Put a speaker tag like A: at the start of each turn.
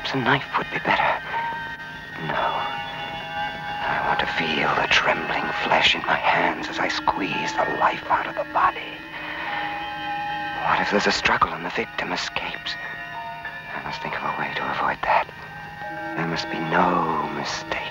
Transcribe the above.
A: Perhaps a knife would be better. No. I want to feel the trembling flesh in my hands as I squeeze the life out of the body. What if there's a struggle and the victim escapes? I must think of a way to avoid that. There must be no mistakes.